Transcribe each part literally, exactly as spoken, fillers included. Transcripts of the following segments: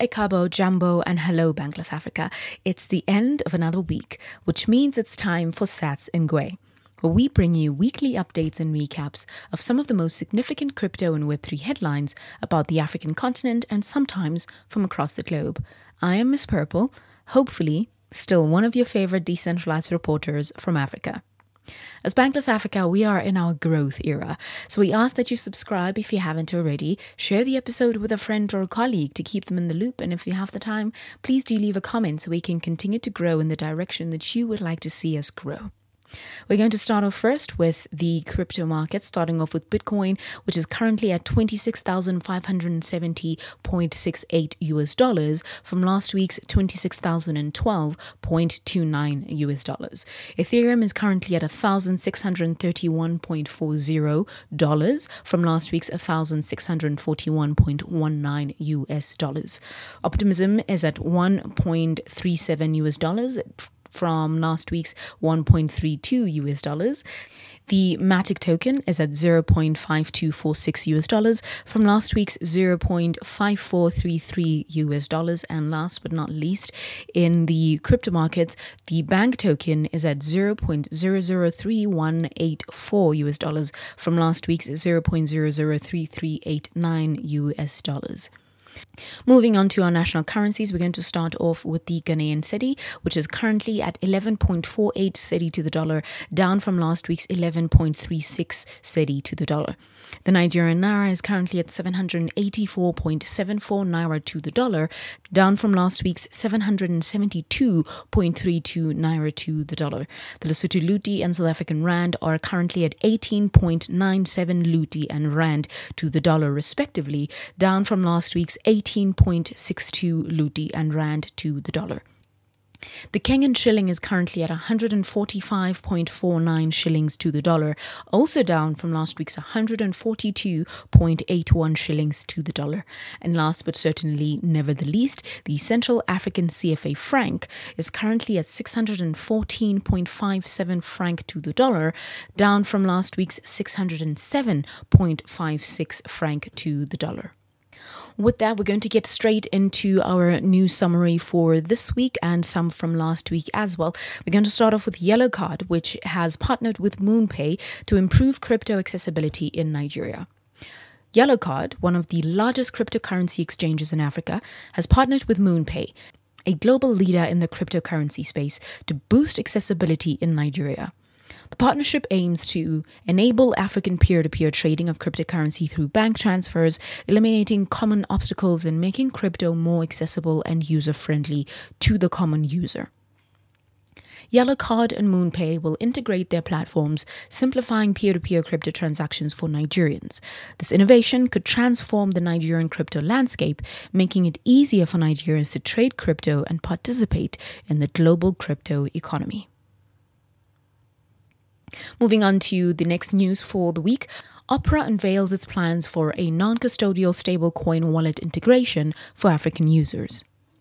Ekabo, Jambo, and hello, Bankless Africa. It's the end of another week, which means it's time for Sats Ngwe, where we bring you weekly updates and recaps of some of the most significant crypto and Web three headlines about the African continent and sometimes from across the globe. I am Miss Purple, hopefully still one of your favorite decentralized reporters from Africa. As Bankless Africa, we are in our growth era, so we ask that you subscribe if you haven't already, share the episode with a friend or a colleague to keep them in the loop, and if you have the time, please do leave a comment so we can continue to grow in the direction that you would like to see us grow. We're going to start off first with the crypto market, starting off with Bitcoin, which is currently at twenty-six thousand five hundred seventy point six eight U S dollars from last week's twenty-six thousand twelve point two nine U S dollars. Ethereum is currently at one thousand six hundred thirty-one point four zero dollars from last week's one thousand six hundred forty-one point one nine U S dollars. Optimism is at one point three seven U S dollars from last week's one point three two U S dollars. The Matic token is at zero point five two four six U S dollars from last week's zero point five four three three U S dollars. And last but not least, in the crypto markets, the Bank token is at zero point zero zero three one eight four U S dollars from last week's zero point zero zero three three eight nine U S dollars. Moving on to our national currencies, we're going to start off with the Ghanaian cedi, which is currently at eleven point four eight cedi to the dollar, down from last week's eleven point three six cedi to the dollar. The Nigerian naira is currently at seven hundred eighty-four point seven four naira to the dollar, down from last week's seven hundred seventy-two point three two naira to the dollar. The Lesotho Luti and South African rand are currently at eighteen point nine seven Luti and rand to the dollar respectively, down from last week's eighteen point six two Luti and rand to the dollar. The Kenyan shilling is currently at one hundred forty-five point four nine shillings to the dollar, also down from last week's one hundred forty-two point eight one shillings to the dollar. And last but certainly never the least, the Central African C F A franc is currently at six hundred fourteen point five seven franc to the dollar, down from last week's six hundred seven point five six franc to the dollar. With that, we're going to get straight into our news summary for this week and some from last week as well. We're going to start off with Yellow Card, which has partnered with MoonPay to improve crypto accessibility in Nigeria. Yellow Card, one of the largest cryptocurrency exchanges in Africa, has partnered with MoonPay, a global leader in the cryptocurrency space, to boost accessibility in Nigeria. The partnership aims to enable African peer-to-peer trading of cryptocurrency through bank transfers, eliminating common obstacles and making crypto more accessible and user-friendly to the common user. Yellow Card and MoonPay will integrate their platforms, simplifying peer-to-peer crypto transactions for Nigerians. This innovation could transform the Nigerian crypto landscape, making it easier for Nigerians to trade crypto and participate in the global crypto economy. Moving on to the next news for the week, Opera unveils its plans for a non-custodial stablecoin wallet integration for African users.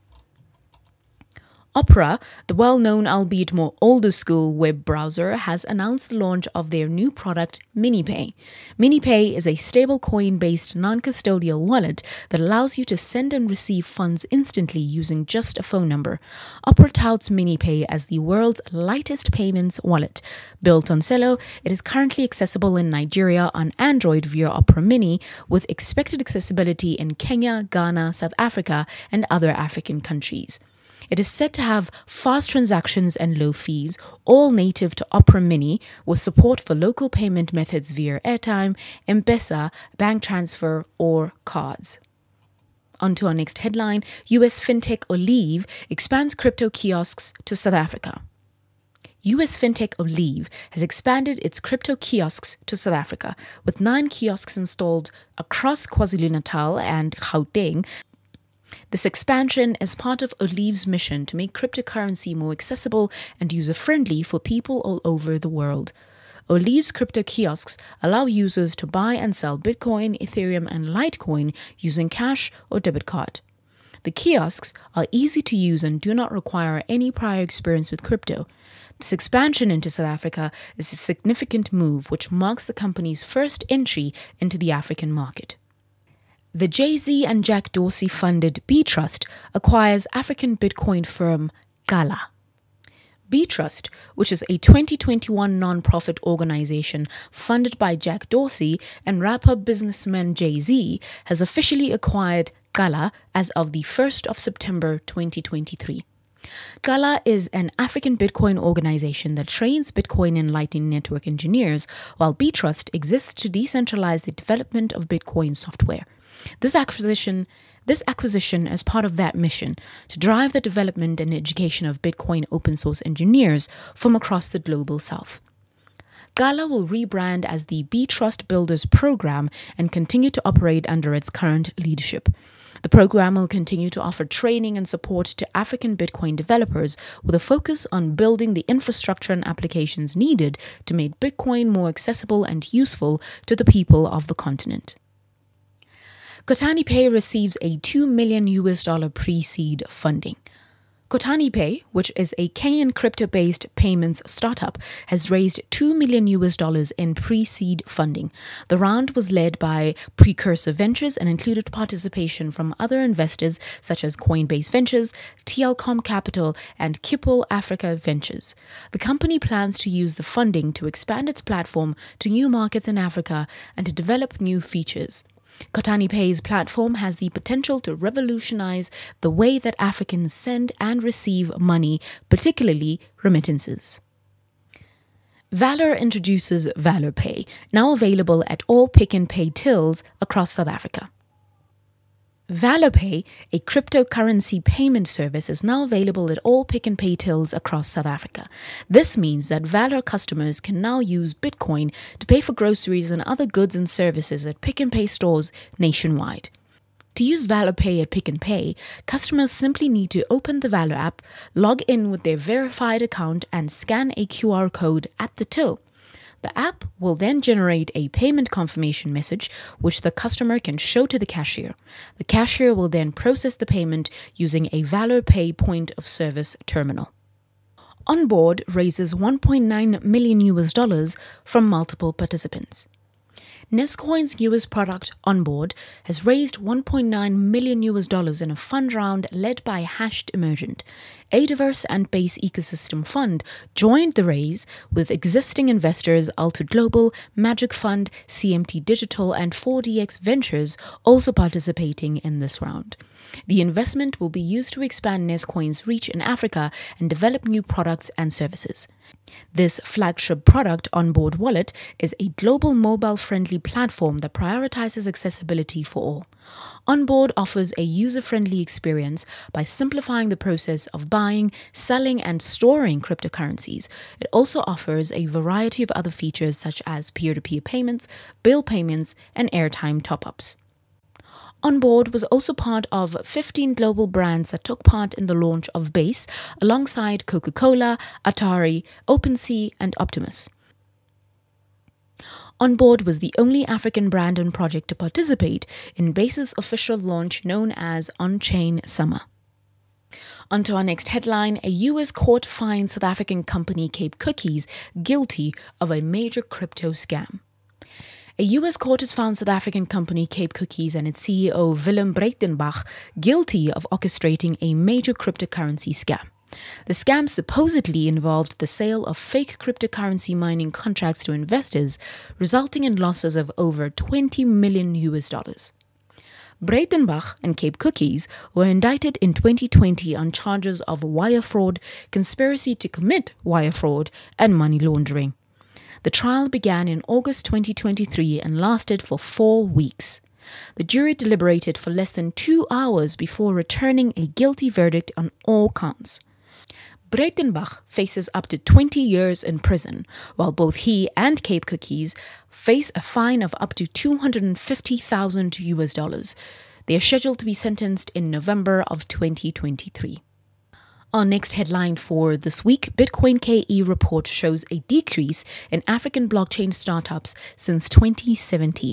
Opera, the well-known albeit more older school web browser, has announced the launch of their new product, MiniPay. MiniPay is a stablecoin-based non-custodial wallet that allows you to send and receive funds instantly using just a phone number. Opera touts MiniPay as the world's lightest payments wallet. Built on Celo, it is currently accessible in Nigeria on Android via Opera Mini, with expected accessibility in Kenya, Ghana, South Africa, and other African countries. It is said to have fast transactions and low fees, all native to Opera Mini, with support for local payment methods via airtime, M-Pesa, bank transfer, or cards. On to our next headline, U S fintech Olive expands crypto kiosks to South Africa. U S fintech Olive has expanded its crypto kiosks to South Africa, with nine kiosks installed across KwaZulu-Natal and Gauteng. This expansion is part of Olive's mission to make cryptocurrency more accessible and user-friendly for people all over the world. Olive's crypto kiosks allow users to buy and sell Bitcoin, Ethereum, and Litecoin using cash or debit card. The kiosks are easy to use and do not require any prior experience with crypto. This expansion into South Africa is a significant move which marks the company's first entry into the African market. The Jay-Z and Jack Dorsey funded B-Trust acquires African Bitcoin firm Gala. B-Trust, which is a twenty twenty-one non-profit organization funded by Jack Dorsey and rapper businessman Jay-Z, has officially acquired Gala as of the first of September twenty twenty-three. Gala is an African Bitcoin organization that trains Bitcoin and Lightning Network engineers, while B-Trust exists to decentralize the development of Bitcoin software. This acquisition, this acquisition is part of that mission to drive the development and education of Bitcoin open source engineers from across the global south. Gala will rebrand as the B-Trust Builders Program and continue to operate under its current leadership. The program will continue to offer training and support to African Bitcoin developers with a focus on building the infrastructure and applications needed to make Bitcoin more accessible and useful to the people of the continent. Kotani Pay receives a two million U S dollar pre-seed funding. Kotani Pay, which is a Kenyan crypto-based payments startup, has raised two million U S dollars in pre-seed funding. The round was led by Precursor Ventures and included participation from other investors such as Coinbase Ventures, Telcom Capital, and Kipple Africa Ventures. The company plans to use the funding to expand its platform to new markets in Africa and to develop new features. Kotani Pay's platform has the potential to revolutionize the way that Africans send and receive money, particularly remittances. Valor introduces Valor Pay, now available at all Pick n Pay tills across South Africa. Valor Pay, a cryptocurrency payment service, is now available at all Pick n Pay tills across South Africa. This means that Valor customers can now use Bitcoin to pay for groceries and other goods and services at Pick n Pay stores nationwide. To use Valor Pay at Pick n Pay, customers simply need to open the Valor app, log in with their verified account, and scan a Q R code at the till. The app will then generate a payment confirmation message, which the customer can show to the cashier. The cashier will then process the payment using a Valor Pay point of service terminal. Onboard raises one point nine million U S dollars from multiple participants. Nescoin's newest product, Onboard, has raised one point nine million U S dollars in a fund round led by Hashed Emergent. A diverse and base ecosystem fund joined the raise with existing investors Alto Global, Magic Fund, C M T Digital, and four D X Ventures also participating in this round. The investment will be used to expand Nescoin's reach in Africa and develop new products and services. This flagship product, Onboard Wallet, is a global mobile-friendly platform that prioritizes accessibility for all. Onboard offers a user-friendly experience by simplifying the process of buying, selling, and storing cryptocurrencies. It also offers a variety of other features such as peer-to-peer payments, bill payments, and airtime top-ups. Onboard was also part of fifteen global brands that took part in the launch of Base, alongside Coca-Cola, Atari, OpenSea, and Optimus. Onboard was the only African brand and project to participate in Base's official launch known as On-Chain Summer. On to our next headline. A U S court finds South African company Cape Cookies guilty of a major crypto scam. A U S court has found South African company Cape Cookies and its C E O Willem Breitenbach guilty of orchestrating a major cryptocurrency scam. The scam supposedly involved the sale of fake cryptocurrency mining contracts to investors, resulting in losses of over twenty million U S dollars. Breitenbach and Cape Cookies were indicted in twenty twenty on charges of wire fraud, conspiracy to commit wire fraud, and money laundering. The trial began in August twenty twenty-three and lasted for four weeks. The jury deliberated for less than two hours before returning a guilty verdict on all counts. Breitenbach faces up to twenty years in prison, while both he and Cape Cookies face a fine of up to two hundred fifty thousand U S dollars. They are scheduled to be sentenced in November of twenty twenty-three. Our next headline for this week, Bitcoin K E report shows a decrease in African blockchain startups since twenty seventeen.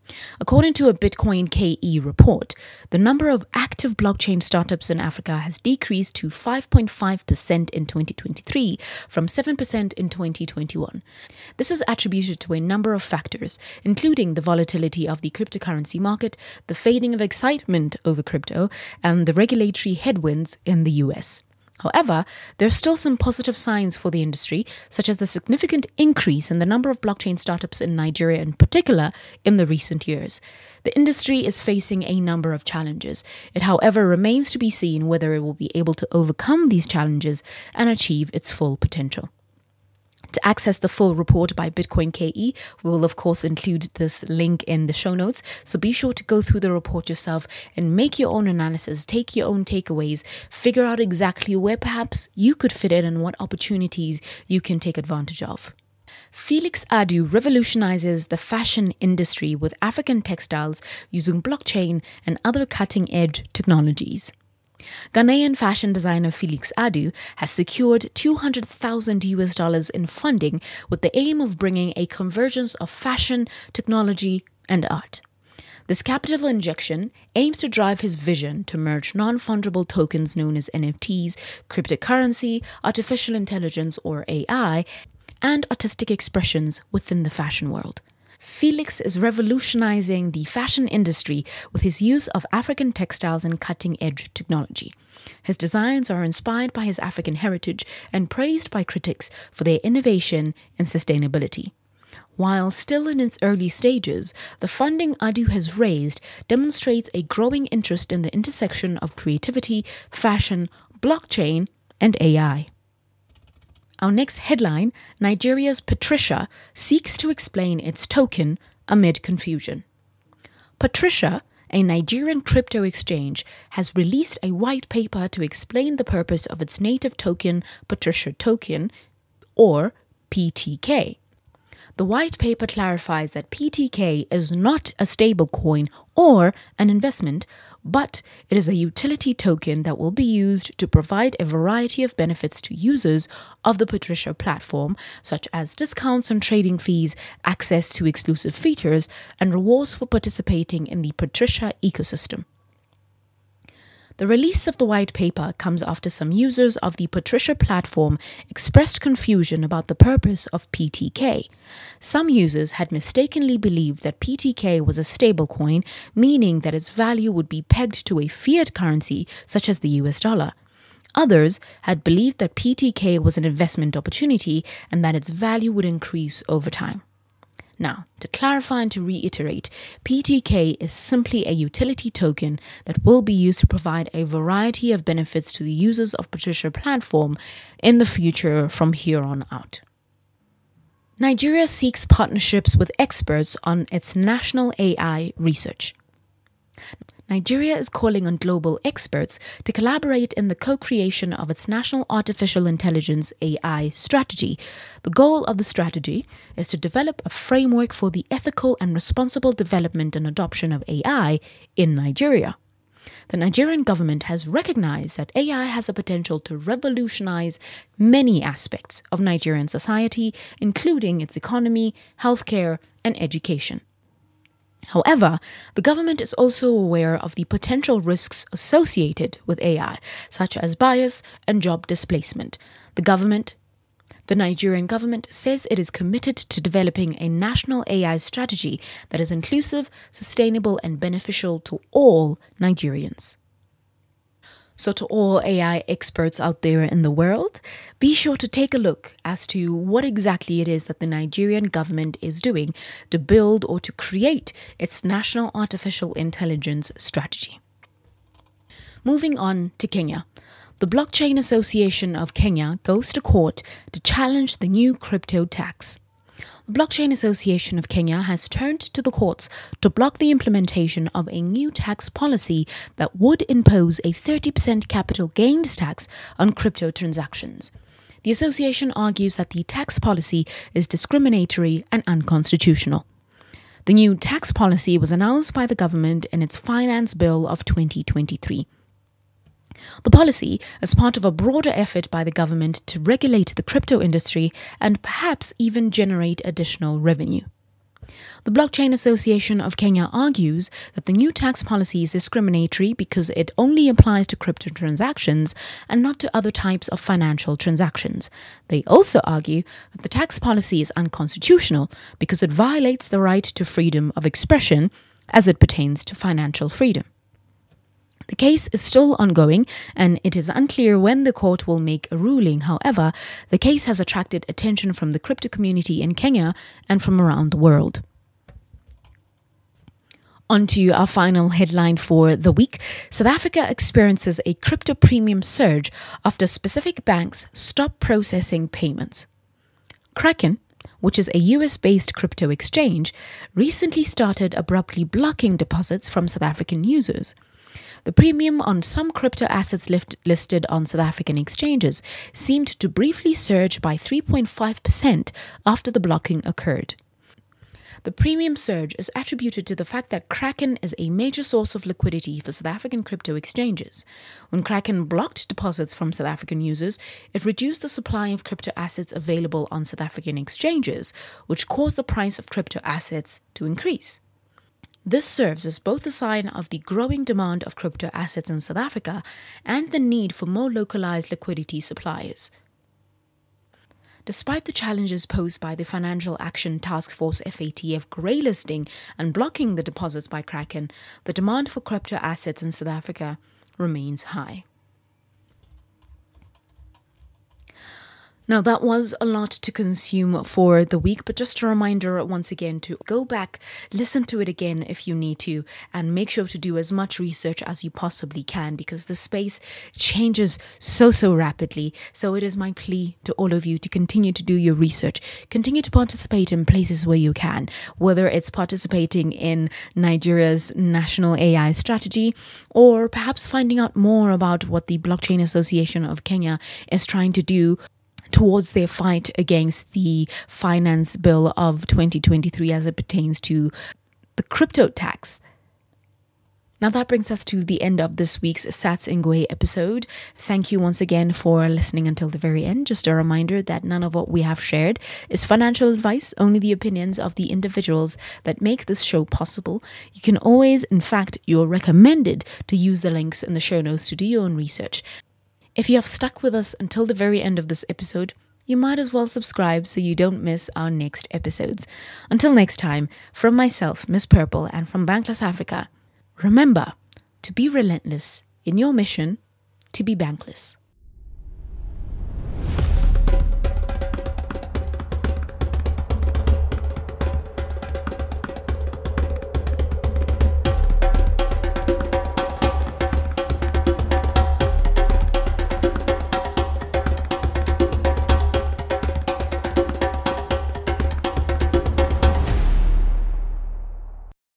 According to a Bitcoin K E report, the number of active blockchain startups in Africa has decreased to five point five percent in twenty twenty-three from seven percent in twenty twenty-one. This is attributed to a number of factors, including the volatility of the cryptocurrency market, the fading of excitement over crypto, and the regulatory headwinds in the U S. However, there are still some positive signs for the industry, such as the significant increase in the number of blockchain startups in Nigeria in particular in the recent years. The industry is facing a number of challenges. It, however, remains to be seen whether it will be able to overcome these challenges and achieve its full potential. To access the full report by Bitcoin K E, we will of course include this link in the show notes, so be sure to go through the report yourself and make your own analysis, take your own takeaways, figure out exactly where perhaps you could fit in and what opportunities you can take advantage of. Felix Adu revolutionizes the fashion industry with African textiles using blockchain and other cutting-edge technologies. Ghanaian fashion designer Felix Adu has secured two hundred thousand U S dollars in funding with the aim of bringing a convergence of fashion, technology, and art. This capital injection aims to drive his vision to merge non-fungible tokens known as N F Ts, cryptocurrency, artificial intelligence or A I, and artistic expressions within the fashion world. Felix is revolutionizing the fashion industry with his use of African textiles and cutting-edge technology. His designs are inspired by his African heritage and praised by critics for their innovation and sustainability. While still in its early stages, the funding Adu has raised demonstrates a growing interest in the intersection of creativity, fashion, blockchain, and A I. Our next headline, Nigeria's Patricia seeks to explain its token amid confusion. Patricia, a Nigerian crypto exchange, has released a white paper to explain the purpose of its native token, Patricia Token, or P T K. The white paper clarifies that P T K is not a stablecoin or an investment, but it is a utility token that will be used to provide a variety of benefits to users of the Patricia platform, such as discounts on trading fees, access to exclusive features, and rewards for participating in the Patricia ecosystem. The release of the white paper comes after some users of the Patricia platform expressed confusion about the purpose of P T K. Some users had mistakenly believed that P T K was a stablecoin, meaning that its value would be pegged to a fiat currency such as the U S dollar. Others had believed that P T K was an investment opportunity and that its value would increase over time. Now, to clarify and to reiterate, P T K is simply a utility token that will be used to provide a variety of benefits to the users of Patricia platform in the future from here on out. Nigeria seeks partnerships with experts on its national A I research. Nigeria is calling on global experts to collaborate in the co-creation of its national artificial intelligence A I strategy. The goal of the strategy is to develop a framework for the ethical and responsible development and adoption of A I in Nigeria. The Nigerian government has recognized that A I has the potential to revolutionize many aspects of Nigerian society, including its economy, healthcare, and education. However, the government is also aware of the potential risks associated with A I, such as bias and job displacement. The government, the Nigerian government says it is committed to developing a national A I strategy that is inclusive, sustainable, and beneficial to all Nigerians. So to all A I experts out there in the world, be sure to take a look as to what exactly it is that the Nigerian government is doing to build or to create its national artificial intelligence strategy. Moving on to Kenya. The Blockchain Association of Kenya goes to court to challenge the new crypto tax. The Blockchain Association of Kenya has turned to the courts to block the implementation of a new tax policy that would impose a thirty percent capital gains tax on crypto transactions. The association argues that the tax policy is discriminatory and unconstitutional. The new tax policy was announced by the government in its Finance Bill of twenty twenty-three. The policy is part of a broader effort by the government to regulate the crypto industry and perhaps even generate additional revenue. The Blockchain Association of Kenya argues that the new tax policy is discriminatory because it only applies to crypto transactions and not to other types of financial transactions. They also argue that the tax policy is unconstitutional because it violates the right to freedom of expression as it pertains to financial freedom. The case is still ongoing and it is unclear when the court will make a ruling. However, the case has attracted attention from the crypto community in Kenya and from around the world. On to our final headline for the week. South Africa experiences a crypto premium surge after specific banks stop processing payments. Kraken, which is a U S-based crypto exchange, recently started abruptly blocking deposits from South African users. The premium on some crypto assets lift, listed on South African exchanges seemed to briefly surge by three point five percent after the blocking occurred. The premium surge is attributed to the fact that Kraken is a major source of liquidity for South African crypto exchanges. When Kraken blocked deposits from South African users, it reduced the supply of crypto assets available on South African exchanges, which caused the price of crypto assets to increase. This serves as both a sign of the growing demand of crypto assets in South Africa and the need for more localized liquidity supplies. Despite the challenges posed by the Financial Action Task Force F A T F greylisting and blocking the deposits by Kraken, the demand for crypto assets in South Africa remains high. Now, that was a lot to consume for the week, but just a reminder once again to go back, listen to it again if you need to, and make sure to do as much research as you possibly can because the space changes so, so rapidly. So it is my plea to all of you to continue to do your research, continue to participate in places where you can, whether it's participating in Nigeria's national A I strategy or perhaps finding out more about what the Blockchain Association of Kenya is trying to do towards their fight against the finance bill of twenty twenty-three as it pertains to the crypto tax. Now that brings us to the end of this week's Sats Ngwe episode. Thank you once again for listening until the very end. Just a reminder that none of what we have shared is financial advice, only the opinions of the individuals that make this show possible. You can always, in fact, you're recommended to use the links in the show notes to do your own research. If you have stuck with us until the very end of this episode, you might as well subscribe so you don't miss our next episodes. Until next time, from myself, Miss Purple, and from Bankless Africa, remember to be relentless in your mission to be bankless.